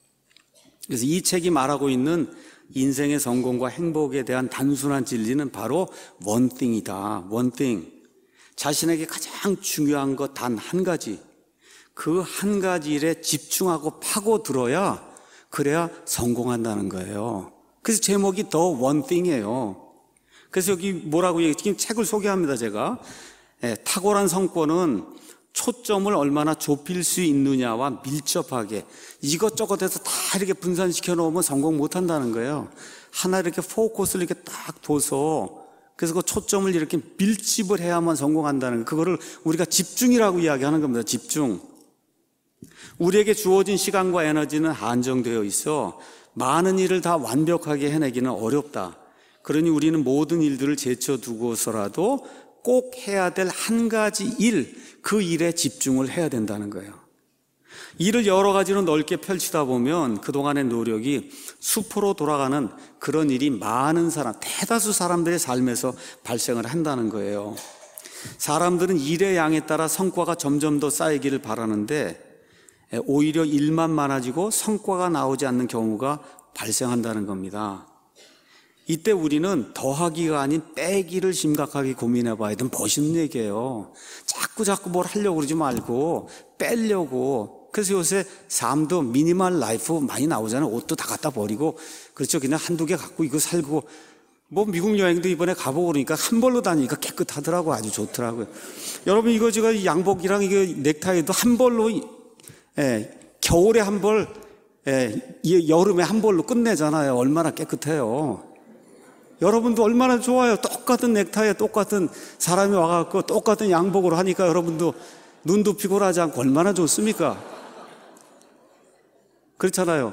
Speaker 1: 그래서 이 책이 말하고 있는 인생의 성공과 행복에 대한 단순한 진리는 바로 one thing이다. one thing. 자신에게 가장 중요한 것 단 한 가지. 그 한 가지 일에 집중하고 파고들어야 그래야 성공한다는 거예요. 그래서 제목이 The One Thing이에요. 그래서 여기 뭐라고 지금 책을 소개합니다, 제가. 탁월한 성과는 초점을 얼마나 좁힐 수 있느냐와 밀접하게 이것저것에서 다 이렇게 분산시켜 놓으면 성공 못 한다는 거예요. 하나 이렇게 포커스를 이렇게 딱 둬서 그래서 그 초점을 이렇게 밀집을 해야만 성공한다는 거예요. 그거를 우리가 집중이라고 이야기하는 겁니다. 집중. 우리에게 주어진 시간과 에너지는 한정되어 있어 많은 일을 다 완벽하게 해내기는 어렵다. 그러니 우리는 모든 일들을 제쳐두고서라도 꼭 해야 될 한 가지 일, 그 일에 집중을 해야 된다는 거예요. 일을 여러 가지로 넓게 펼치다 보면 그동안의 노력이 수포로 돌아가는 그런 일이 많은 사람, 대다수 사람들의 삶에서 발생을 한다는 거예요. 사람들은 일의 양에 따라 성과가 점점 더 쌓이기를 바라는데 오히려 일만 많아지고 성과가 나오지 않는 경우가 발생한다는 겁니다. 이때 우리는 더하기가 아닌 빼기를 심각하게 고민해 봐야 되는 멋있는 얘기예요. 자꾸 뭘 하려고 그러지 말고 빼려고. 그래서 요새 삶도 미니멀 라이프 많이 나오잖아요. 옷도 다 갖다 버리고. 그렇죠. 그냥 한두 개 갖고 이거 살고. 뭐 미국 여행도 이번에 가보고 그러니까 한 벌로 다니니까 깨끗하더라고요. 아주 좋더라고요. 여러분 이거 제가 양복이랑 이거 넥타이도 한 벌로 겨울에 한 벌, 여름에 한 벌로 끝내잖아요. 얼마나 깨끗해요. 여러분도 얼마나 좋아요. 똑같은 넥타이에 똑같은 사람이 와갖고 똑같은 양복으로 하니까 여러분도 눈도 피곤하지 않고 얼마나 좋습니까? 그렇잖아요.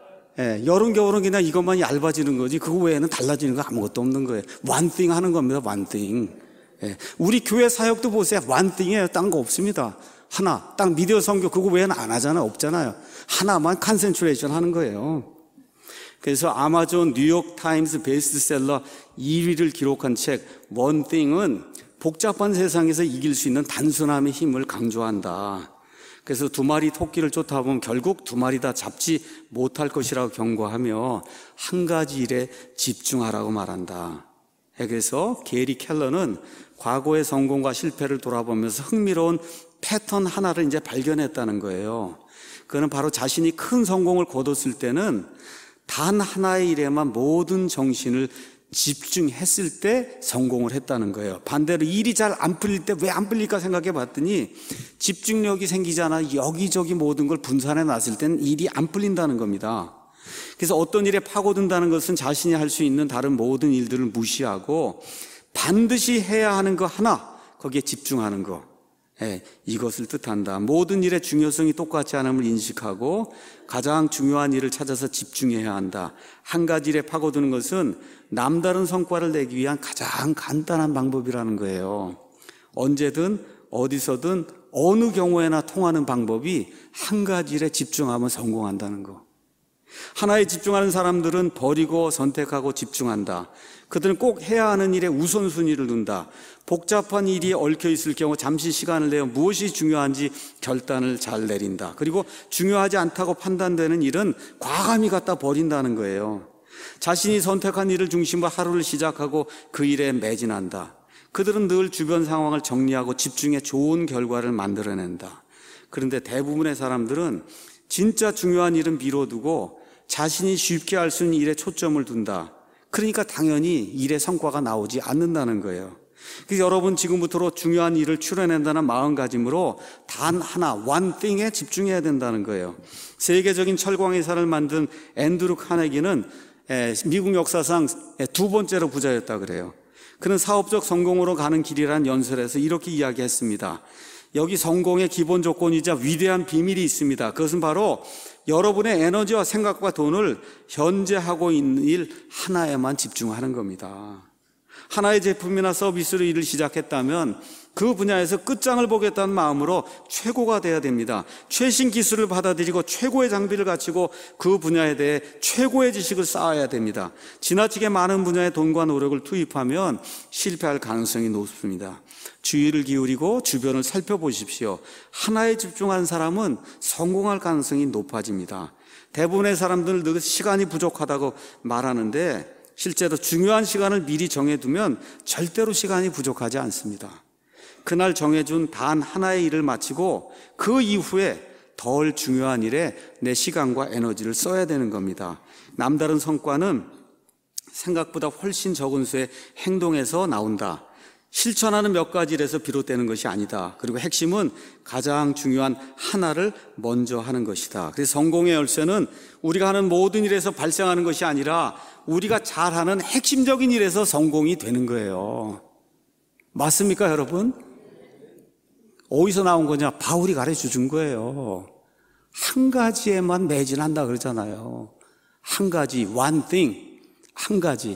Speaker 1: 여름, 겨울은 그냥 이것만 얇아지는 거지 그거 외에는 달라지는 거 아무것도 없는 거예요. one thing 하는 겁니다. one thing. 우리 교회 사역도 보세요. one thing이에요. 딴 거 없습니다. 하나, 딱 미디어 선교 그거 외에는 안 하잖아요. 없잖아요. 하나만 컨센트레이션 하는 거예요. 그래서 아마존 뉴욕타임스 베스트셀러 2위를 기록한 책 One Thing은 복잡한 세상에서 이길 수 있는 단순함의 힘을 강조한다. 그래서 두 마리 토끼를 쫓아보면 결국 두 마리 다 잡지 못할 것이라고 경고하며 한 가지 일에 집중하라고 말한다. 그래서 게리 켈러는 과거의 성공과 실패를 돌아보면서 흥미로운 패턴 하나를 이제 발견했다는 거예요. 그는 바로 자신이 큰 성공을 거뒀을 때는 단 하나의 일에만 모든 정신을 집중했을 때 성공을 했다는 거예요. 반대로 일이 잘 안 풀릴 때 왜 안 풀릴까 생각해 봤더니 집중력이 생기잖아. 여기저기 모든 걸 분산해 놨을 때는 일이 안 풀린다는 겁니다. 그래서 어떤 일에 파고든다는 것은 자신이 할 수 있는 다른 모든 일들을 무시하고 반드시 해야 하는 거 하나, 거기에 집중하는 거. 이것을 뜻한다. 모든 일의 중요성이 똑같지 않음을 인식하고 가장 중요한 일을 찾아서 집중해야 한다. 한 가지 일에 파고드는 것은 남다른 성과를 내기 위한 가장 간단한 방법이라는 거예요. 언제든 어디서든 어느 경우에나 통하는 방법이 한 가지 일에 집중하면 성공한다는 거. 하나에 집중하는 사람들은 버리고 선택하고 집중한다. 그들은 꼭 해야 하는 일에 우선순위를 둔다. 복잡한 일이 얽혀 있을 경우 잠시 시간을 내어 무엇이 중요한지 결단을 잘 내린다. 그리고 중요하지 않다고 판단되는 일은 과감히 갖다 버린다는 거예요. 자신이 선택한 일을 중심으로 하루를 시작하고 그 일에 매진한다. 그들은 늘 주변 상황을 정리하고 집중해 좋은 결과를 만들어낸다. 그런데 대부분의 사람들은 진짜 중요한 일은 미뤄두고 자신이 쉽게 할 수 있는 일에 초점을 둔다. 그러니까 당연히 일의 성과가 나오지 않는다는 거예요. 그래서 여러분 지금부터 중요한 일을 추려낸다는 마음가짐으로 단 하나, one thing에 집중해야 된다는 거예요. 세계적인 철광회사를 만든 앤드루 카네기는 미국 역사상 두 번째로 부자였다 그래요. 그는 사업적 성공으로 가는 길이라는 연설에서 이렇게 이야기했습니다. 여기 성공의 기본 조건이자 위대한 비밀이 있습니다. 그것은 바로 여러분의 에너지와 생각과 돈을 현재 하고 있는 일 하나에만 집중하는 겁니다. 하나의 제품이나 서비스로 일을 시작했다면 그 분야에서 끝장을 보겠다는 마음으로 최고가 돼야 됩니다. 최신 기술을 받아들이고 최고의 장비를 갖추고 그 분야에 대해 최고의 지식을 쌓아야 됩니다. 지나치게 많은 분야에 돈과 노력을 투입하면 실패할 가능성이 높습니다. 주의를 기울이고 주변을 살펴보십시오. 하나에 집중한 사람은 성공할 가능성이 높아집니다. 대부분의 사람들은 늘 시간이 부족하다고 말하는데 실제로 중요한 시간을 미리 정해두면 절대로 시간이 부족하지 않습니다. 그날 정해준 단 하나의 일을 마치고 그 이후에 덜 중요한 일에 내 시간과 에너지를 써야 되는 겁니다. 남다른 성과는 생각보다 훨씬 적은 수의 행동에서 나온다. 실천하는 몇 가지 일에서 비롯되는 것이 아니다. 그리고 핵심은 가장 중요한 하나를 먼저 하는 것이다. 그래서 성공의 열쇠는 우리가 하는 모든 일에서 발생하는 것이 아니라 우리가 잘하는 핵심적인 일에서 성공이 되는 거예요. 맞습니까, 여러분? 어디서 나온 거냐? 바울이 가르쳐 준 거예요. 한 가지에만 매진한다 그러잖아요. 한 가지, one thing, 한 가지.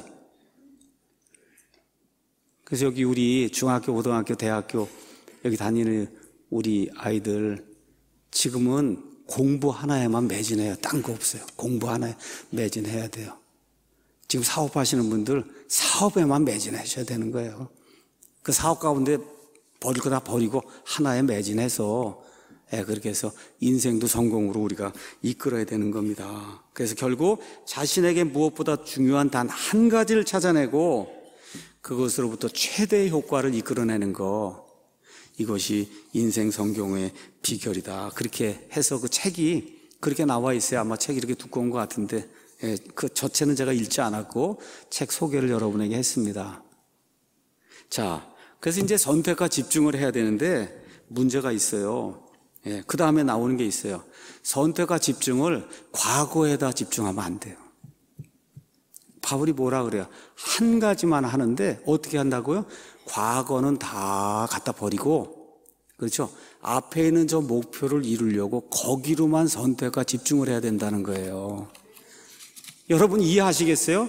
Speaker 1: 그래서 여기 우리 중학교, 고등학교, 대학교 여기 다니는 우리 아이들 지금은 공부 하나에만 매진해요. 딴 거 없어요. 공부 하나에 매진해야 돼요. 지금 사업하시는 분들 사업에만 매진하셔야 되는 거예요. 그 사업 가운데 버릴 거 다 버리고 하나에 매진해서 그렇게 해서 인생도 성공으로 우리가 이끌어야 되는 겁니다. 그래서 결국 자신에게 무엇보다 중요한 단 한 가지를 찾아내고 그것으로부터 최대의 효과를 이끌어내는 거, 이것이 인생 성공의 비결이다. 그렇게 해서 그 책이 그렇게 나와 있어요. 아마 책이 이렇게 두꺼운 것 같은데 그 저체는 제가 읽지 않았고 책 소개를 여러분에게 했습니다. 자, 그래서 이제 선택과 집중을 해야 되는데 문제가 있어요. 그 다음에 나오는 게 있어요. 선택과 집중을 과거에다 집중하면 안 돼요. 바울이 뭐라 그래요? 한 가지만 하는데 어떻게 한다고요? 과거는 다 갖다 버리고, 그렇죠? 앞에 있는 저 목표를 이루려고 거기로만 선택과 집중을 해야 된다는 거예요. 여러분 이해하시겠어요?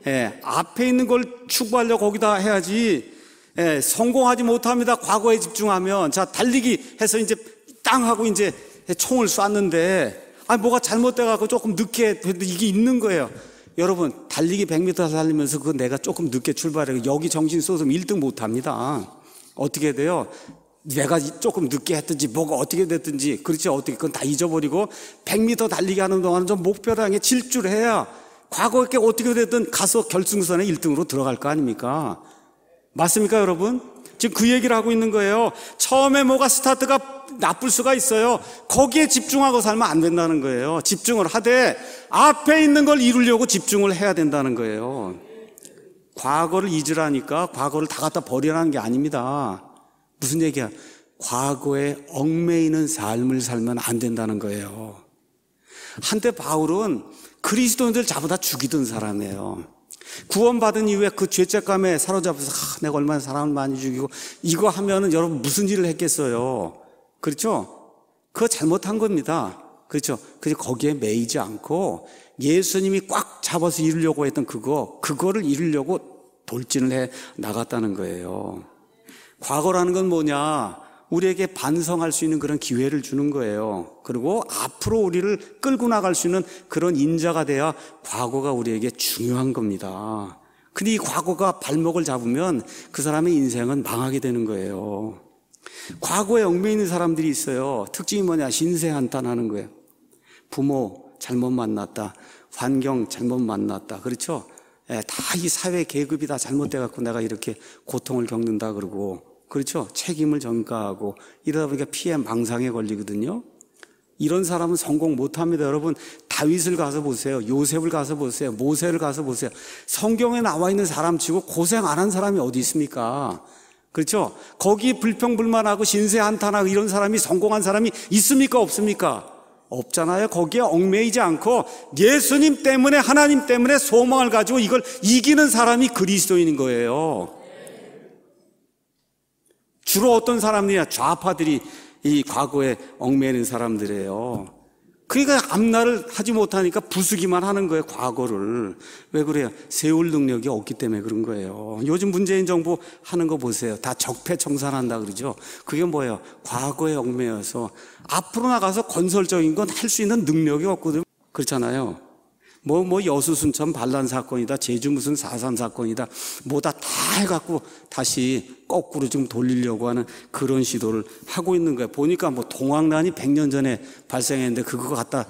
Speaker 1: 앞에 있는 걸 추구하려고 거기다 해야지. 성공하지 못합니다. 과거에 집중하면. 자, 달리기 해서 이제 땅 하고 이제 총을 쐈는데, 뭐가 잘못돼갖고 조금 늦게 됐는데 이게 있는 거예요. 여러분, 달리기 100m 달리면서 그거 내가 조금 늦게 출발해서 여기 정신 쏟으면 1등 못 합니다. 어떻게 돼요? 내가 조금 늦게 했든지 뭐가 어떻게 됐든지, 그렇지, 어떻게, 그건 다 잊어버리고 100m 달리기 하는 동안은 좀 목표를 향해 질주를 해야 과거에 어떻게 됐든 가서 결승선에 1등으로 들어갈 거 아닙니까? 맞습니까, 여러분? 지금 그 얘기를 하고 있는 거예요. 처음에 뭐가 스타트가 나쁠 수가 있어요. 거기에 집중하고 살면 안 된다는 거예요. 집중을 하되 앞에 있는 걸 이루려고 집중을 해야 된다는 거예요. 과거를 잊으라니까 과거를 다 갖다 버리라는 게 아닙니다. 무슨 얘기야? 과거에 얽매이는 삶을 살면 안 된다는 거예요. 한때 바울은 그리스도인들 잡아다 죽이던 사람이에요. 구원받은 이후에 그 죄책감에 사로잡혀서 내가 얼마나 사람을 많이 죽이고 이거 하면은 여러분 무슨 일을 했겠어요. 그렇죠? 그거 잘못한 겁니다. 그렇죠? 그래서 거기에 매이지 않고 예수님이 꽉 잡아서 이루려고 했던 그거를 이루려고 돌진을 해 나갔다는 거예요. 과거라는 건 뭐냐? 우리에게 반성할 수 있는 그런 기회를 주는 거예요. 그리고 앞으로 우리를 끌고 나갈 수 있는 그런 인자가 돼야 과거가 우리에게 중요한 겁니다. 근데 이 과거가 발목을 잡으면 그 사람의 인생은 망하게 되는 거예요. 과거에 얽매이는 사람들이 있어요. 특징이 뭐냐? 신세한탄하는 거예요. 부모 잘못 만났다, 환경 잘못 만났다, 그렇죠? 다 이 사회 계급이 다 잘못돼갖고 내가 이렇게 고통을 겪는다 그러고, 그렇죠? 책임을 전가하고 이러다 보니까 피해 망상에 걸리거든요. 이런 사람은 성공 못합니다. 여러분, 다윗을 가서 보세요. 요셉을 가서 보세요. 모세를 가서 보세요. 성경에 나와 있는 사람치고 고생 안 한 사람이 어디 있습니까? 그렇죠? 거기 불평불만하고 신세한탄하고 이런 사람이 성공한 사람이 있습니까? 없습니까? 없잖아요. 거기에 얽매이지 않고 예수님 때문에, 하나님 때문에 소망을 가지고 이걸 이기는 사람이 그리스도인인 거예요. 주로 어떤 사람들이냐? 좌파들이 이 과거에 얽매이는 사람들이에요. 그러니까 앞날을 하지 못하니까 부수기만 하는 거예요, 과거를. 왜 그래요? 세울 능력이 없기 때문에 그런 거예요. 요즘 문재인 정부 하는 거 보세요. 다 적폐청산한다 그러죠. 그게 뭐예요? 과거에 얽매여서 앞으로 나가서 건설적인 건 할 수 있는 능력이 없거든요. 그렇잖아요. 뭐 여수순천 반란 사건이다, 제주 무슨 4.3 사건이다, 뭐다 해갖고 다시 거꾸로 지금 돌리려고 하는 그런 시도를 하고 있는 거예요. 보니까 뭐 동학난이 100년 전에 발생했는데 그거 갖다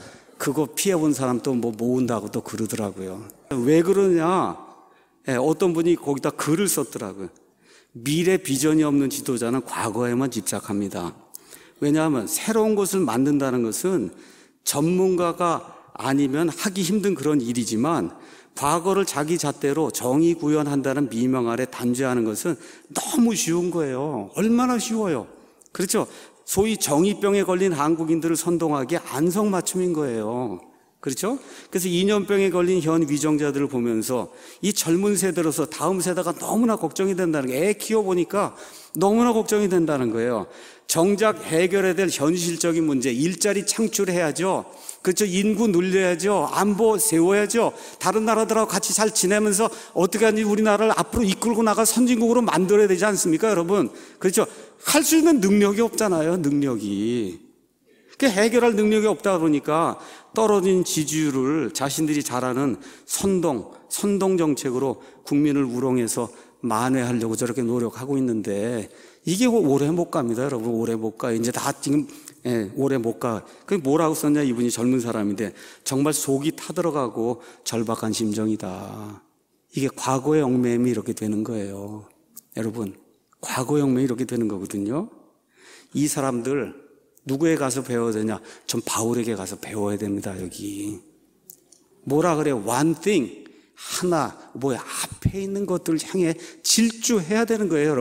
Speaker 1: 그거 피해본 사람 또 뭐 모은다고 또 그러더라고요. 왜 그러냐? 어떤 분이 거기다 글을 썼더라고요. 미래 비전이 없는 지도자는 과거에만 집착합니다. 왜냐하면 새로운 것을 만든다는 것은 전문가가 아니면 하기 힘든 그런 일이지만 과거를 자기 잣대로 정의 구현한다는 미명 아래 단죄하는 것은 너무 쉬운 거예요. 얼마나 쉬워요. 그렇죠? 소위 정의병에 걸린 한국인들을 선동하기에 안성맞춤인 거예요. 그렇죠? 그래서 이념병에 걸린 현 위정자들을 보면서 이 젊은 세대로서 다음 세대가 너무나 걱정이 된다는 거예요. 애 키워보니까 너무나 걱정이 된다는 거예요. 정작 해결해야 될 현실적인 문제, 일자리 창출해야죠. 그렇죠? 인구 늘려야죠. 안보 세워야죠. 다른 나라들하고 같이 잘 지내면서 어떻게 하는지 우리나라를 앞으로 이끌고 나갈 선진국으로 만들어야 되지 않습니까, 여러분? 그렇죠? 할 수 있는 능력이 없잖아요, 능력이. 해결할 능력이 없다 보니까 떨어진 지지율을 자신들이 잘하는 선동 정책으로 국민을 우롱해서 만회하려고 저렇게 노력하고 있는데 이게 오래 못 갑니다, 여러분. 오래 못 가. 이제 다 지금 오래 못 가. 그게 뭐라고 썼냐, 이분이 젊은 사람인데 정말 속이 타들어가고 절박한 심정이다. 이게 과거의 얽매임이 이렇게 되는 거예요, 여러분. 과거의 얽매임이 이렇게 되는 거거든요. 이 사람들 누구에 가서 배워야 되냐? 전 바울에게 가서 배워야 됩니다, 여기. 뭐라 그래요? One thing. 하나, 앞에 있는 것들을 향해 질주해야 되는 거예요, 여러분.